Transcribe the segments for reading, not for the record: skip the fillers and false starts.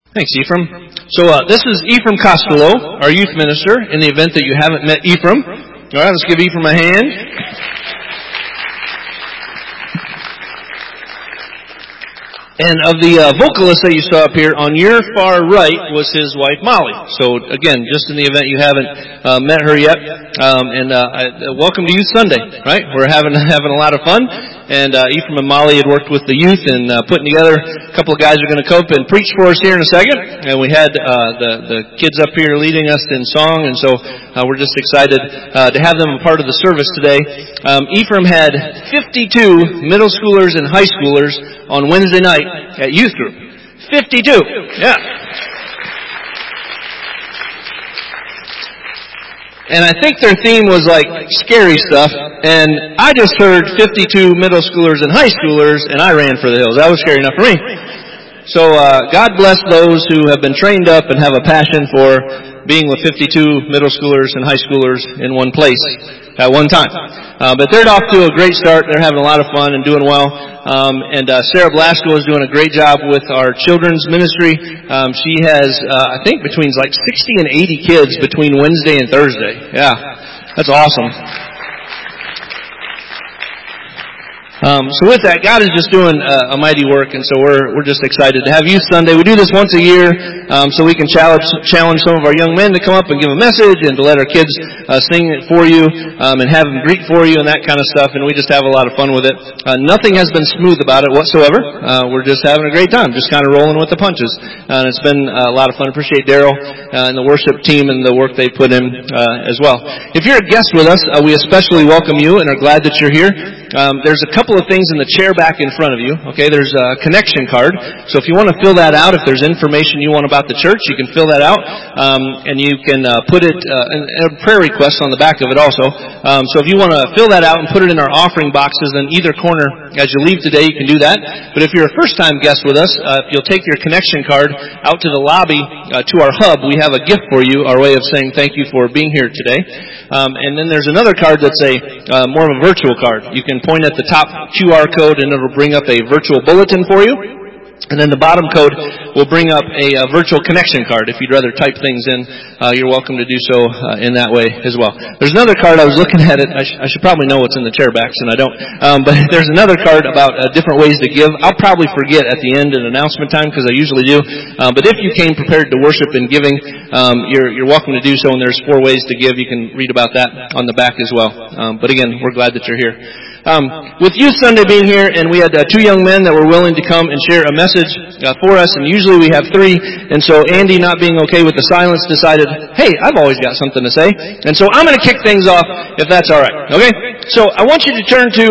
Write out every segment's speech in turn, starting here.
Thanks, Ephraim. So this is Ephraim Costello, our youth minister, in the event that you haven't met Ephraim. All right, let's give Ephraim a hand. And of the vocalist that you saw up here, on your far right was his wife, Molly. So again, just in the event you haven't met her yet, welcome to Youth Sunday, right? We're having a lot of fun. And Ephraim and Molly had worked with the youth and putting together. A couple of guys are going to come up and preach for us here in a second. And we had the kids up here leading us in song, and so we're just excited to have them a part of the service today. Ephraim had 52 middle schoolers and high schoolers on Wednesday night at youth group. 52. Yeah. And I think their theme was like scary stuff. And I just heard 52 middle schoolers and high schoolers, and I ran for the hills. That was scary enough for me. So God bless those who have been trained up and have a passion for being with 52 middle schoolers and high schoolers in one place at one time. But they're off to a great start. They're having a lot of fun and doing well. And Sarah Blasco is doing a great job with our children's ministry. She has, I think, between like 60 and 80 kids between Wednesday and Thursday. Yeah, that's awesome. So with that, God is just doing a mighty work, and so we're just excited to have Youth Sunday. We do this once a year, so we can challenge some of our young men to come up and give a message, and to let our kids sing it for you, and have them greet for you and that kind of stuff. And we just have a lot of fun with it. Nothing has been smooth about it whatsoever. We're just having a great time, just kind of rolling with the punches. And it's been a lot of fun. Appreciate Daryl and the worship team and the work they put in as well. If you're a guest with us, we especially welcome you and are glad that you're here. There's a couple of things in the chair back in front of you. Okay, there's a connection card. So if you want to fill that out, if there's information you want about the church, you can fill that out. And you can put it, and prayer requests on the back of it also. So if you want to fill that out and put it in our offering boxes in either corner as you leave today, you can do that. But if you're a first-time guest with us, if you'll take your connection card out to the lobby, to our hub, we have a gift for you, our way of saying thank you for being here today. And then there's another card that's more of a virtual card. You can point at the top QR code and it'll bring up a virtual bulletin for you. And then the bottom code will bring up a virtual connection card. If you'd rather type things in, you're welcome to do so in that way as well. There's another card, I was looking at it. I should probably know what's in the chair backs, and I don't. But there's another card about different ways to give. I'll probably forget at the end in announcement time, because I usually do. But if you came prepared to worship and giving, you're welcome to do so, and there's 4 ways to give. You can read about that on the back as well. But again, we're glad that you're here. With Youth Sunday being here, and we had 2 young men that were willing to come and share a message for us, and usually we have 3, and so Andy, not being okay with the silence, decided, hey, I've always got something to say, and so I'm going to kick things off, if that's alright, okay? So I want you to turn to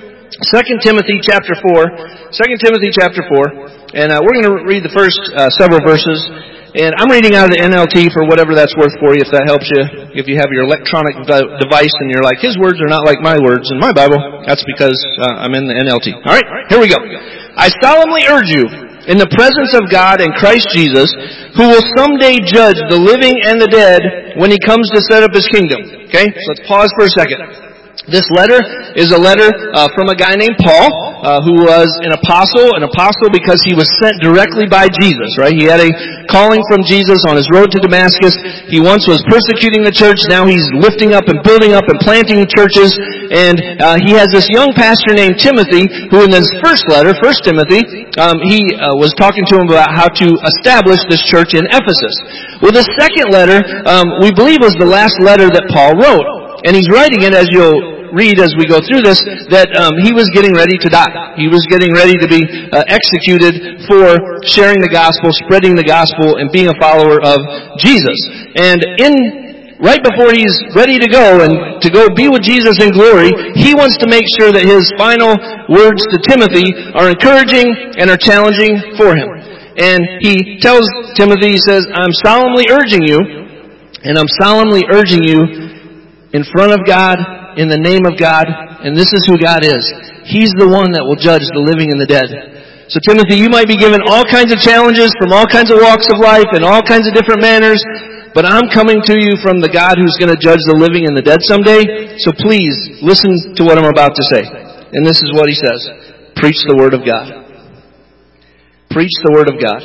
2 Timothy chapter 4, 2 Timothy chapter 4, and we're going to read the first several verses. And I'm reading out of the NLT for whatever that's worth for you, if that helps you. If you have your electronic device and you're like, his words are not like my words in my Bible, that's because I'm in the NLT. All right, here we go. I solemnly urge you, in the presence of God and Christ Jesus, who will someday judge the living and the dead when He comes to set up His kingdom. Okay, so let's pause for a second. This letter is a letter from a guy named Paul, who was an apostle because he was sent directly by Jesus, right? He had a calling from Jesus on his road to Damascus. He once was persecuting the church, now he's lifting up and building up and planting churches, and he has this young pastor named Timothy, who in his first letter, 1 Timothy, he was talking to him about how to establish this church in Ephesus. Well, the second letter, we believe was the last letter that Paul wrote, and he's writing it, as you'll read as we go through this, that he was getting ready to die. He was getting ready to be executed for sharing the gospel, spreading the gospel, and being a follower of Jesus. And right before he's ready to go and to go be with Jesus in glory, he wants to make sure that his final words to Timothy are encouraging and are challenging for him. And he tells Timothy, he says, I'm solemnly urging you, and I'm solemnly urging you in front of God, in the name of God, and this is who God is. He's the one that will judge the living and the dead. So Timothy, you might be given all kinds of challenges from all kinds of walks of life and all kinds of different manners, but I'm coming to you from the God who's going to judge the living and the dead someday. So please, listen to what I'm about to say. And this is what he says. Preach the Word of God. Preach the Word of God.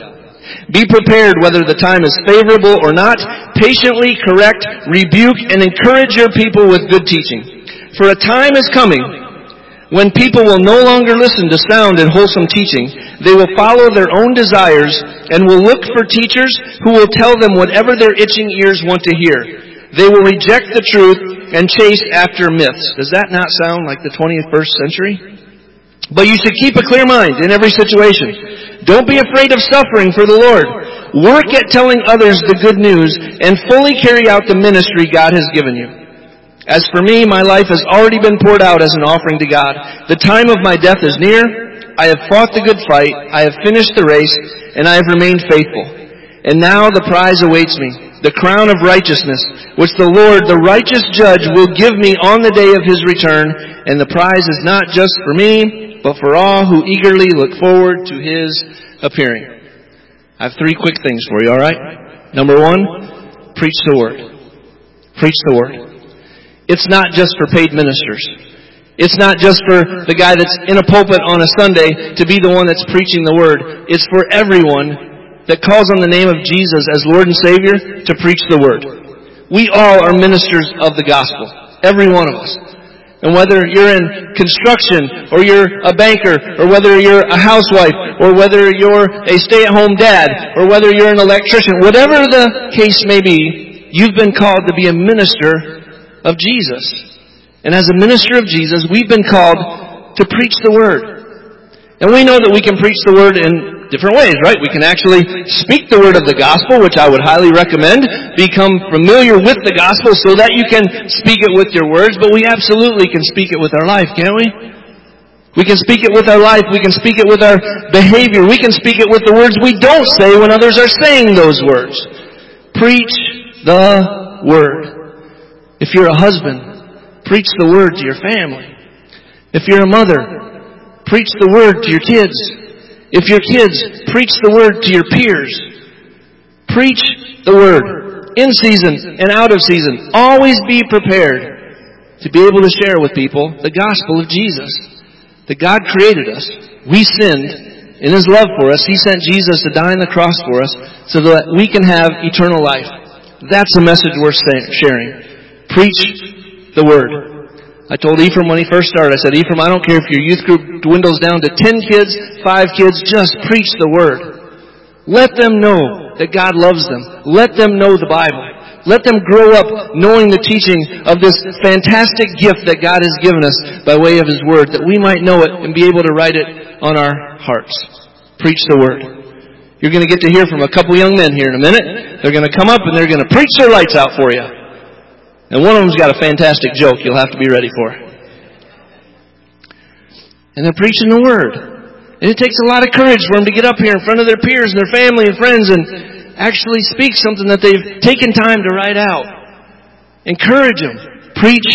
Be prepared whether the time is favorable or not. Patiently correct, rebuke, and encourage your people with good teaching. For a time is coming when people will no longer listen to sound and wholesome teaching. They will follow their own desires and will look for teachers who will tell them whatever their itching ears want to hear. They will reject the truth and chase after myths. Does that not sound like the 21st century? But you should keep a clear mind in every situation. Don't be afraid of suffering for the Lord. Work at telling others the good news and fully carry out the ministry God has given you. As for me, my life has already been poured out as an offering to God. The time of my death is near. I have fought the good fight. I have finished the race, and I have remained faithful. And now the prize awaits me, the crown of righteousness, which the Lord, the righteous judge, will give me on the day of His return. And the prize is not just for me, but for all who eagerly look forward to His appearing. I have 3 quick things for you, all right? Number 1, preach the Word. Preach the Word. It's not just for paid ministers. It's not just for the guy that's in a pulpit on a Sunday to be the one that's preaching the Word. It's for everyone that calls on the name of Jesus as Lord and Savior to preach the Word. We all are ministers of the gospel. Every one of us. And whether you're in construction, or you're a banker, or whether you're a housewife, or whether you're a stay-at-home dad, or whether you're an electrician, whatever the case may be, you've been called to be a minister of Jesus. And as a minister of Jesus, we've been called to preach the Word. And we know that we can preach the Word in different ways, right? We can actually speak the Word of the gospel, which I would highly recommend. Become familiar with the gospel so that you can speak it with your words, but we absolutely can speak it with our life, can't we? We can speak it with our life. We can speak it with our behavior. We can speak it with the words we don't say when others are saying those words. Preach the Word. If you're a husband, preach the Word to your family. If you're a mother, preach the Word to your kids. If you're kids, preach the Word to your peers. Preach the Word in season and out of season. Always be prepared to be able to share with people the gospel of Jesus. That God created us. We sinned. In His love for us, He sent Jesus to die on the cross for us so that we can have eternal life. That's a message worth sharing. Preach the Word. I told Ephraim when he first started, I said, Ephraim, I don't care if your youth group dwindles down to 10 kids, 5 kids, just preach the Word. Let them know that God loves them. Let them know the Bible. Let them grow up knowing the teaching of this fantastic gift that God has given us by way of His Word, that we might know it and be able to write it on our hearts. Preach the Word. You're going to get to hear from a couple young men here in a minute. They're going to come up and they're going to preach their lights out for you. And one of them's got a fantastic joke you'll have to be ready for. And they're preaching the Word. And it takes a lot of courage for them to get up here in front of their peers and their family and friends and actually speak something that they've taken time to write out. Encourage them. Preach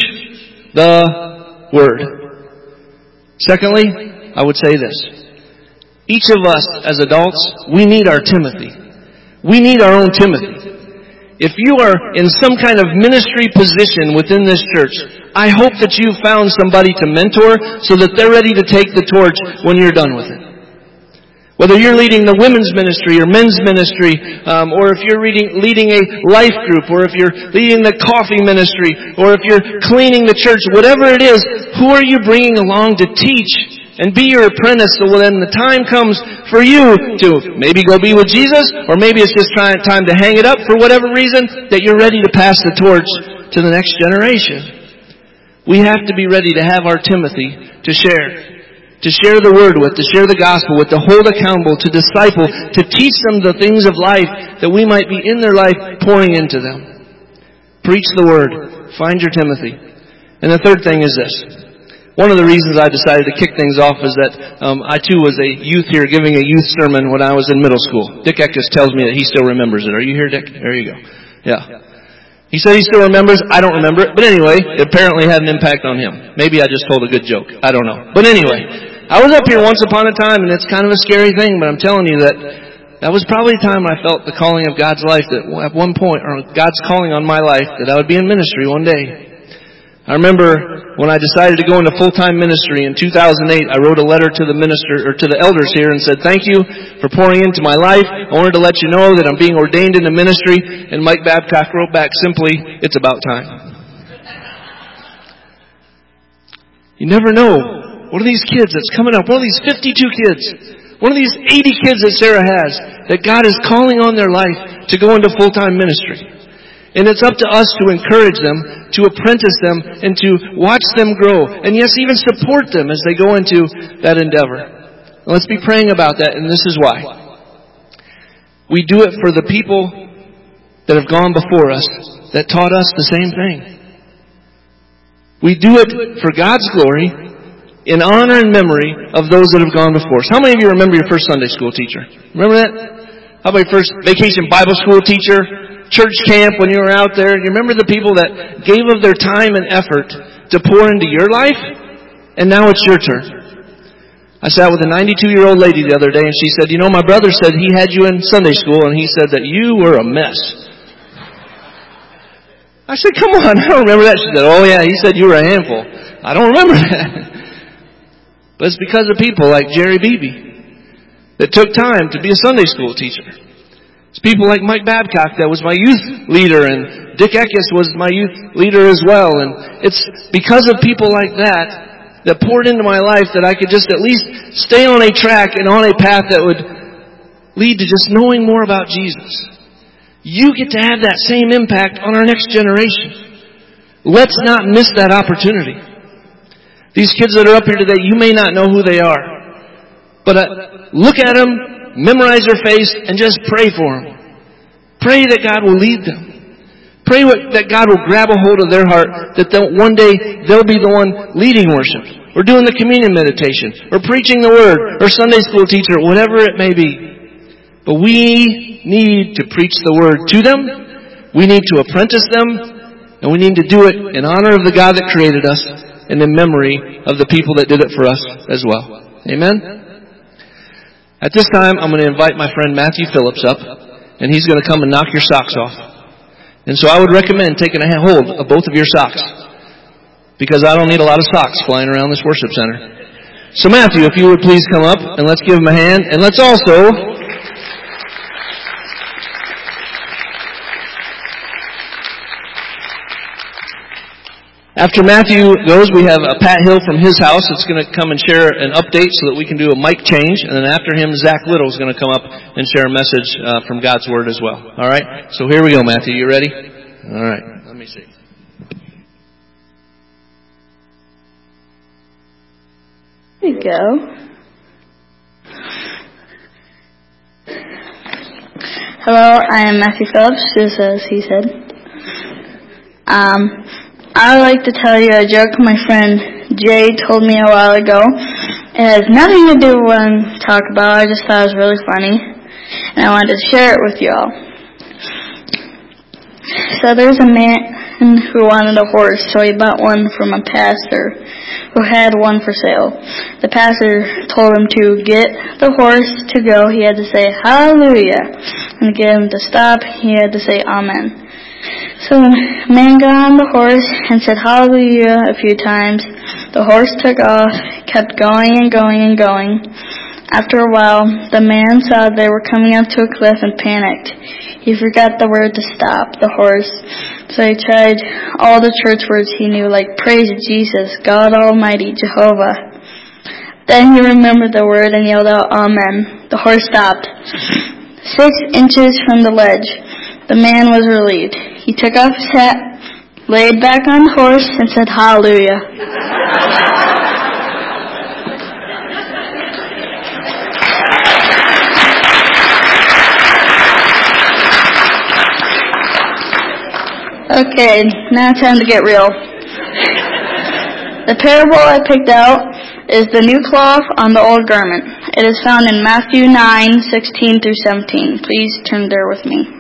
the Word. Secondly, I would say this. Each of us as adults, we need our Timothy. We need our own Timothy. If you are in some kind of ministry position within this church, I hope that you've found somebody to mentor so that they're ready to take the torch when you're done with it. Whether you're leading the women's ministry or men's ministry, or if you're leading a life group, or if you're leading the coffee ministry, or if you're cleaning the church, whatever it is, who are you bringing along to teach and be your apprentice so when the time comes for you to maybe go be with Jesus, or maybe it's just time to hang it up for whatever reason, that you're ready to pass the torch to the next generation. We have to be ready to have our Timothy to share the Word with, to share the gospel with, to hold accountable, to disciple, to teach them the things of life that we might be in their life pouring into them. Preach the Word. Find your Timothy. And the third thing is this. One of the reasons I decided to kick things off is that I too was a youth here giving a youth sermon when I was in middle school. Dick Eckes tells me that he still remembers it. Are you here, Dick? There you go. Yeah. He said he still remembers. I don't remember it. But anyway, it apparently had an impact on him. Maybe I just told a good joke. I don't know. But anyway, I was up here once upon a time, and it's kind of a scary thing, but I'm telling you that was probably the time I felt the calling of God's life, that at one point, or God's calling on my life, that I would be in ministry one day. I remember when I decided to go into full-time ministry in 2008, I wrote a letter to the minister, or to the elders here, and said, thank you for pouring into my life. I wanted to let you know that I'm being ordained into ministry. And Mike Babcock wrote back simply, it's about time. You never know. One of these kids that's coming up, one of these 52 kids, one of these 80 kids that Sarah has, that God is calling on their life to go into full-time ministry. And it's up to us to encourage them, to apprentice them, and to watch them grow. And yes, even support them as they go into that endeavor. And let's be praying about that, and this is why. We do it for the people that have gone before us, that taught us the same thing. We do it for God's glory, in honor and memory of those that have gone before us. How many of you remember your first Sunday school teacher? Remember that? How about your first vacation Bible school teacher? Church camp when you were out there? You remember the people that gave of their time and effort to pour into your life? And now it's your turn. I sat with a 92-year-old lady the other day, and she said, you know, my brother said he had you in Sunday school, and he said that you were a mess. I said, come on, I don't remember that. She said, oh yeah, he said you were a handful. I don't remember that. But it's because of people like Jerry Beebe that took time to be a Sunday school teacher. It's people like Mike Babcock that was my youth leader, and Dick Eckes was my youth leader as well. And it's because of people like that that poured into my life that I could just at least stay on a track and on a path that would lead to just knowing more about Jesus. You get to have that same impact on our next generation. Let's not miss that opportunity. These kids that are up here today, you may not know who they are. But look at them, memorize their face, and just pray for them. Pray that God will lead them. Pray that God will grab a hold of their heart, that one day they'll be the one leading worship, or doing the communion meditation, or preaching the Word, or Sunday school teacher, whatever it may be. But we need to preach the Word to them. We need to apprentice them. And we need to do it in honor of the God that created us and in memory of the people that did it for us as well. Amen? At this time, I'm going to invite my friend Matthew Phillips up, and he's going to come and knock your socks off. And so I would recommend taking a hold of both of your socks, because I don't need a lot of socks flying around this worship center. So Matthew, if you would please come up, and let's give him a hand, and let's also... After Matthew goes, we have Pat Hill from his house that's going to come and share an update so that we can do a mic change. And then after him, Zach Little is going to come up and share a message from God's Word as well. All right? So here we go, Matthew. You ready? All right. Let me see. There you go. Hello, I am Matthew Phillips, just as he said. I would like to tell you a joke my friend Jay told me a while ago. It has nothing to do with what I'm talking about. I just thought it was really funny, and I wanted to share it with you all. So there's a man who wanted a horse, so he bought one from a pastor who had one for sale. The pastor told him to get the horse to go, he had to say hallelujah, and to get him to stop, he had to say amen. So the man got on the horse and said hallelujah a few times. The horse took off, kept going and going and going. After a while, the man saw they were coming up to a cliff and panicked. He forgot the word to stop the horse, so he tried all the church words he knew, like praise Jesus, God Almighty, Jehovah. Then he remembered the word and yelled out amen. The horse stopped 6 inches from the ledge. The man was relieved. He took off his hat, laid back on the horse, and said, hallelujah. Okay, now time to get real. The parable I picked out is the new cloth on the old garment. It is found in Matthew 9:16 through 17. Please turn there with me.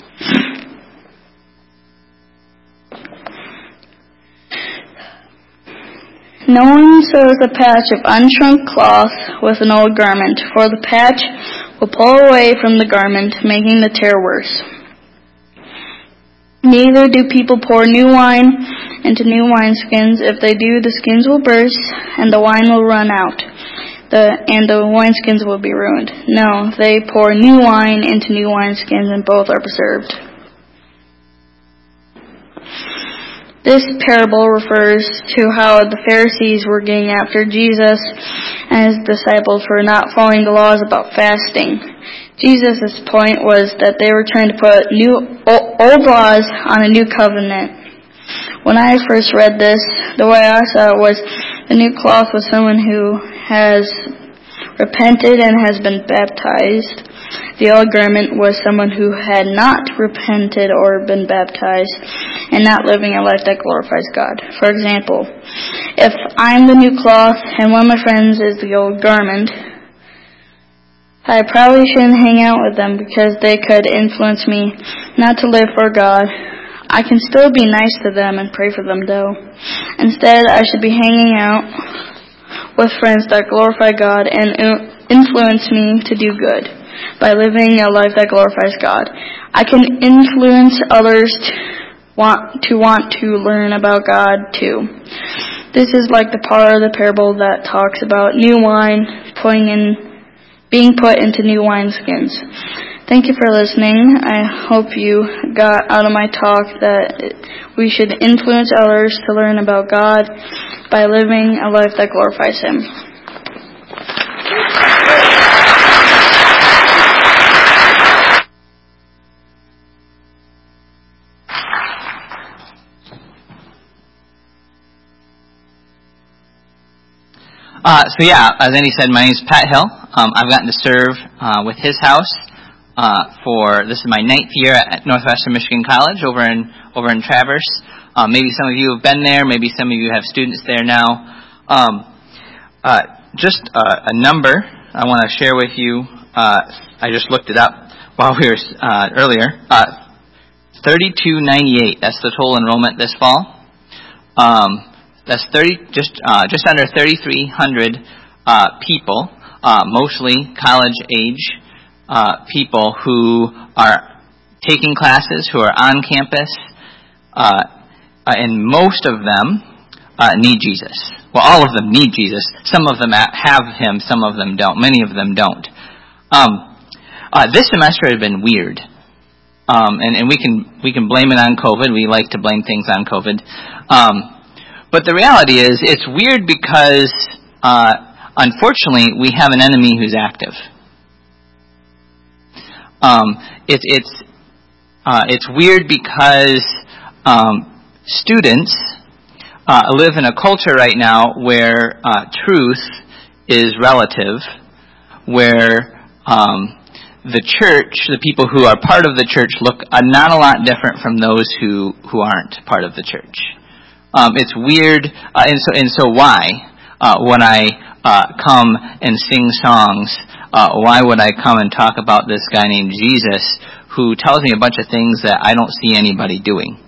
No one sews a patch of unshrunk cloth with an old garment, for the patch will pull away from the garment, making the tear worse. Neither do people pour new wine into new wineskins. If they do, the skins will burst, and the wine will run out, and the wineskins will be ruined. No, they pour new wine into new wineskins, and both are preserved. This parable refers to how the Pharisees were getting after Jesus and his disciples for not following the laws about fasting. Jesus' point was that they were trying to put old laws on a new covenant. When I first read this, the way I saw it was the new cloth was someone who has repented and has been baptized. The old garment was someone who had not repented or been baptized and not living a life that glorifies God. For example, if I'm the new cloth and one of my friends is the old garment, I probably shouldn't hang out with them because they could influence me not to live for God. I can still be nice to them and pray for them, though. Instead, I should be hanging out with friends that glorify God and influence me to do good by living a life that glorifies God. I can influence others to want to learn about God, too. This is like the part of the parable that talks about new wine being put into new wineskins. Thank you for listening. I hope you got out of my talk that we should influence others to learn about God by living a life that glorifies Him. As Andy said, my name is Pat Hill. I've gotten to serve with his house this is my 9th year at Northwestern Michigan College over in Traverse. Maybe some of you have been there. Maybe some of you have students there now. Just a number I want to share with you. I just looked it up while we were earlier. 3298. That's the total enrollment this fall. That's just under 3,300 people, mostly college age people who are taking classes, who are on campus, and most of them need Jesus. Well, all of them need Jesus. Some of them have Him, some of them don't. Many of them don't. This semester has been weird. And we can blame it on COVID. We like to blame things on COVID. But the reality is, it's weird because, unfortunately, we have an enemy who's active. It's weird because students live in a culture right now where truth is relative, where the church, the people who are part of the church, look not a lot different from those who aren't part of the church. It's weird, and so why would I come and sing songs? Why would I come and talk about this guy named Jesus who tells me a bunch of things that I don't see anybody doing?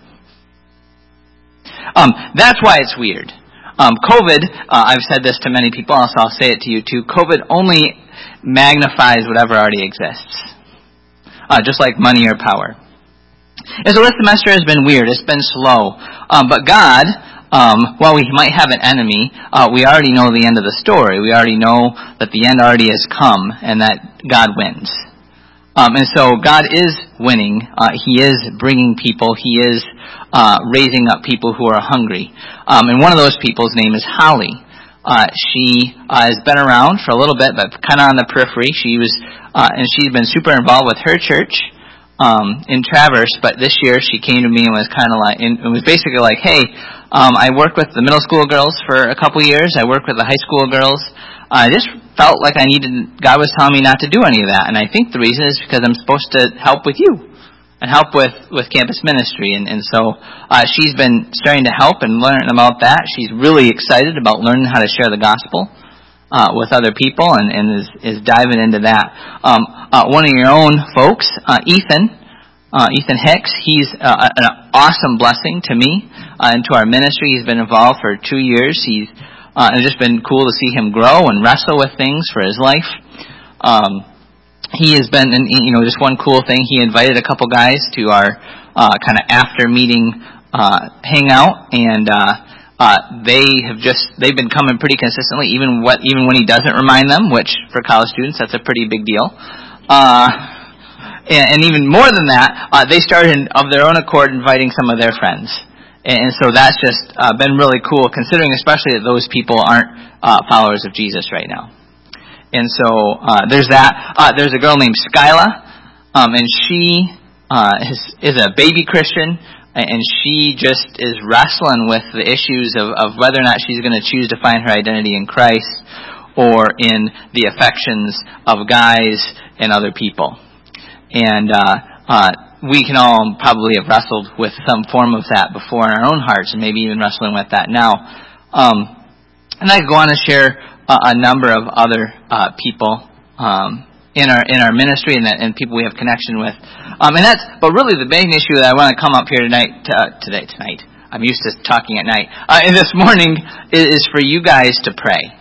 That's why it's weird. COVID, I've said this to many people, so I'll say it to you too. COVID only magnifies whatever already exists, just like money or power. And so this semester has been weird. It's been slow. But God, while we might have an enemy, we already know the end of the story. We already know that the end already has come and that God wins. And so God is winning. He is bringing people. He is raising up people who are hungry. And one of those people's name is Holly. She has been around for a little bit, but kind of on the periphery. And she's been super involved with her church in Traverse. But this year she came to me and was kind of like, and it was basically like, hey, I worked with the middle school girls for a couple years. I worked with the high school girls. I just felt like God was telling me not to do any of that. And I think the reason is because I'm supposed to help with you and help with campus ministry. And so she's been starting to help and learn about that. She's really excited about learning how to share the gospel with other people and is diving into that. One of your own folks, Ethan Hicks, he's an awesome blessing to me and to our ministry. He's been involved for 2 years. It's just been cool to see him grow and wrestle with things for his life. He has been, just one cool thing, he invited a couple guys to our kind of after meeting hang out, and they've been coming pretty consistently, even when he doesn't remind them, which for college students that's a pretty big deal. And even more than that, they started of their own accord inviting some of their friends. And so that's just been really cool, considering especially that those people aren't followers of Jesus right now. And so there's that. There's a girl named Skyla, and she is a baby Christian, and she just is wrestling with the issues of whether or not she's going to choose to find her identity in Christ or in the affections of guys and other people. And we can all probably have wrestled with some form of that before in our own hearts, and maybe even wrestling with that now. And I go on to share a number of other people in our ministry and people we have connection with. But really the main issue that I want to come up here tonight. I'm used to talking at night. And this morning is for you guys to pray.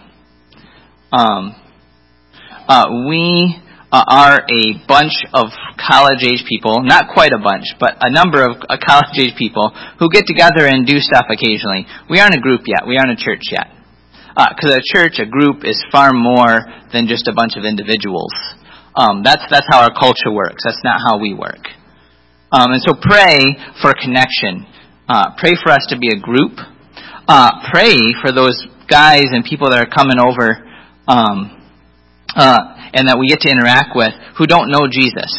We are a bunch of college-age people, not quite a bunch, but a number of college-age people who get together and do stuff occasionally. We aren't a group yet. We aren't a church yet. Because a group, is far more than just a bunch of individuals. That's how our culture works. That's not how we work. And so pray for connection. Pray for us to be a group. Pray for those guys and people that are coming over and that we get to interact with who don't know Jesus.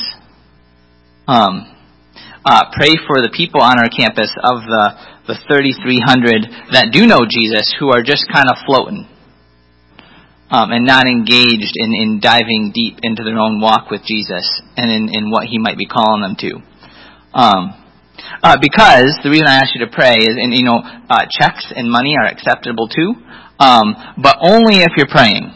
Pray for the people on our campus of the 3,300 that do know Jesus who are just kind of floating and not engaged in diving deep into their own walk with Jesus and in what he might be calling them to. Because the reason I asked you to pray is, checks and money are acceptable too, but only if you're praying.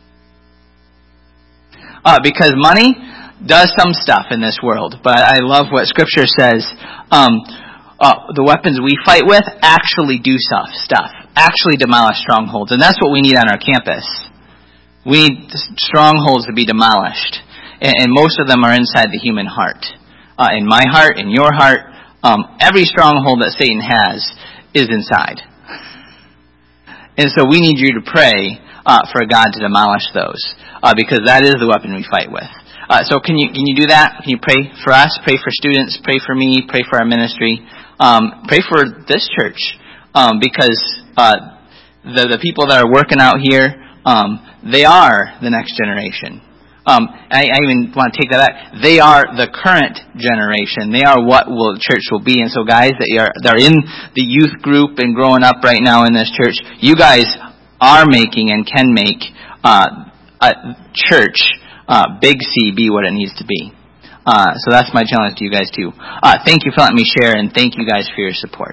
Because money does some stuff in this world, but I love what Scripture says. The weapons we fight with actually do stuff, actually demolish strongholds, and that's what we need on our campus. We need strongholds to be demolished, and most of them are inside the human heart. In my heart, in your heart, every stronghold that Satan has is inside. And so we need you to pray for God to demolish those, because that is the weapon we fight with. So can you do that? Can you pray for us? Pray for students. Pray for me. Pray for our ministry. Pray for this church, because the people that are working out here, they are the next generation. I even want to take that back. They are the current generation. They are what church will be. And so guys that are in the youth group and growing up right now in this church, you guys are making and can make a church, big C, be what it needs to be. So that's my challenge to you guys too. Thank you for letting me share, and thank you guys for your support.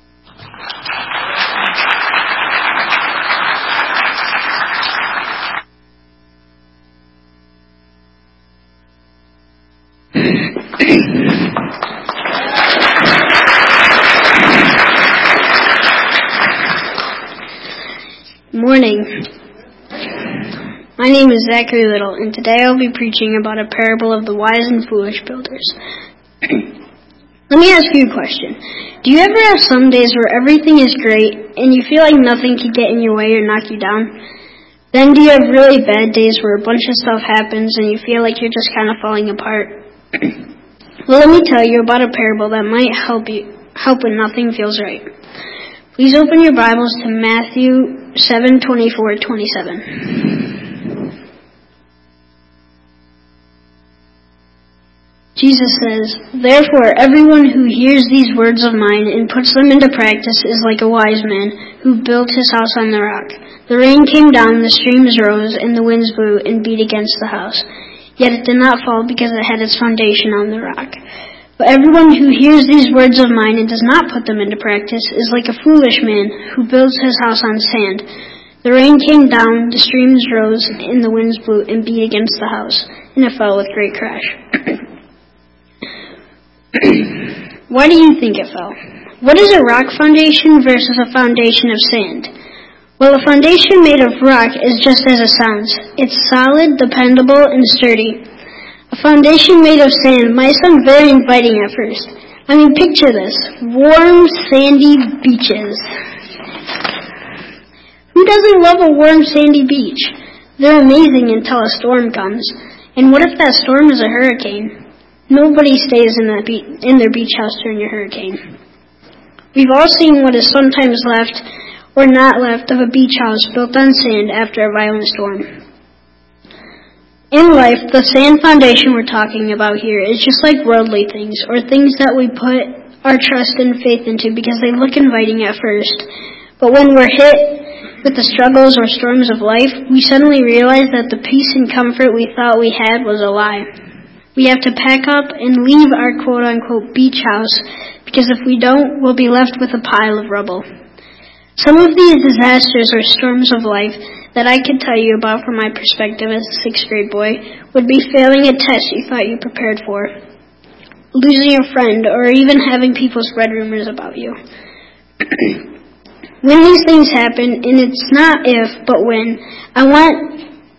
Morning. My name is Zachary Little, and today I'll be preaching about a parable of the wise and foolish builders. Let me ask you a question. Do you ever have some days where everything is great and you feel like nothing can get in your way or knock you down? Then do you have really bad days where a bunch of stuff happens and you feel like you're just kind of falling apart? Well, let me tell you about a parable that might help when nothing feels right. Please open your Bibles to Matthew 7:24-27. Jesus says, "Therefore, everyone who hears these words of mine and puts them into practice is like a wise man who built his house on the rock. The rain came down, the streams rose, and the winds blew and beat against the house. Yet it did not fall because it had its foundation on the rock. But everyone who hears these words of mine and does not put them into practice is like a foolish man who builds his house on sand. The rain came down, the streams rose, and the winds blew and beat against the house, and it fell with great crash." Why do you think it fell? What is a rock foundation versus a foundation of sand? Well, a foundation made of rock is just as it sounds. It's solid, dependable, and sturdy. A foundation made of sand might sound very inviting at first. I mean, picture this. Warm, sandy beaches. Who doesn't love a warm, sandy beach? They're amazing until a storm comes. And what if that storm is a hurricane? Nobody stays in their beach house during a hurricane. We've all seen what is sometimes left or not left of a beach house built on sand after a violent storm. In life, the sand foundation we're talking about here is just like worldly things, or things that we put our trust and faith into because they look inviting at first. But when we're hit with the struggles or storms of life, we suddenly realize that the peace and comfort we thought we had was a lie. We have to pack up and leave our quote-unquote beach house, because if we don't, we'll be left with a pile of rubble. Some of these disasters or storms of life that I could tell you about from my perspective as a 6th grade boy would be failing a test you thought you prepared for, losing a friend, or even having people spread rumors about you. When these things happen, and it's not if, but when, I want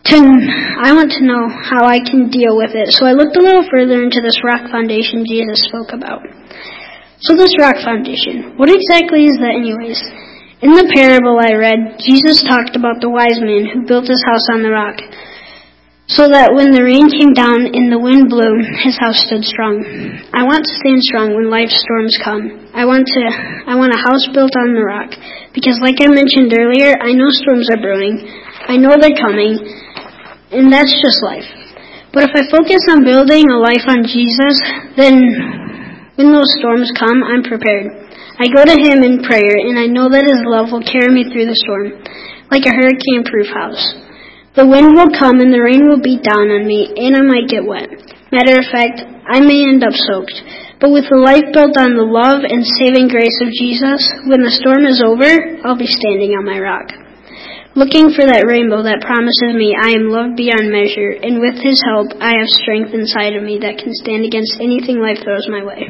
to know how I can deal with it. So I looked a little further into this rock foundation Jesus spoke about. So this rock foundation, what exactly is that anyways? In the parable I read, Jesus talked about the wise man who built his house on the rock, so that when the rain came down and the wind blew, his house stood strong. I want to stand strong when life's storms come. I want a house built on the rock, because like I mentioned earlier, I know storms are brewing. I know they're coming, and that's just life. But if I focus on building a life on Jesus, then when those storms come, I'm prepared. I go to Him in prayer, and I know that His love will carry me through the storm, like a hurricane-proof house. The wind will come, and the rain will beat down on me, and I might get wet. Matter of fact, I may end up soaked. But with a life built on the love and saving grace of Jesus, when the storm is over, I'll be standing on my rock, looking for that rainbow that promises me I am loved beyond measure, and with His help, I have strength inside of me that can stand against anything life throws my way.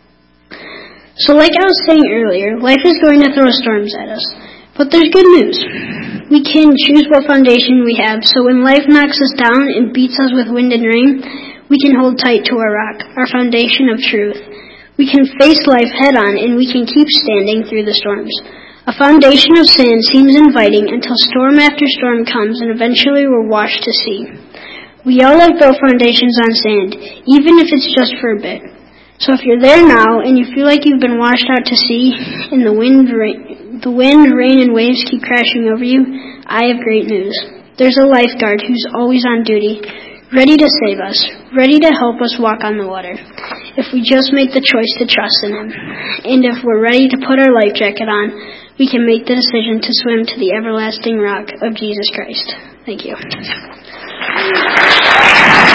So like I was saying earlier, life is going to throw storms at us. But there's good news. We can choose what foundation we have, so when life knocks us down and beats us with wind and rain, we can hold tight to our rock, our foundation of truth. We can face life head on, and we can keep standing through the storms. A foundation of sand seems inviting until storm after storm comes, and eventually we're washed to sea. We all have built foundations on sand, even if it's just for a bit. So if you're there now and you feel like you've been washed out to sea and the wind, rain, and waves keep crashing over you, I have great news. There's a lifeguard who's always on duty, ready to save us, ready to help us walk on the water, if we just make the choice to trust in Him. And if we're ready to put our life jacket on, we can make the decision to swim to the everlasting rock of Jesus Christ. Thank you.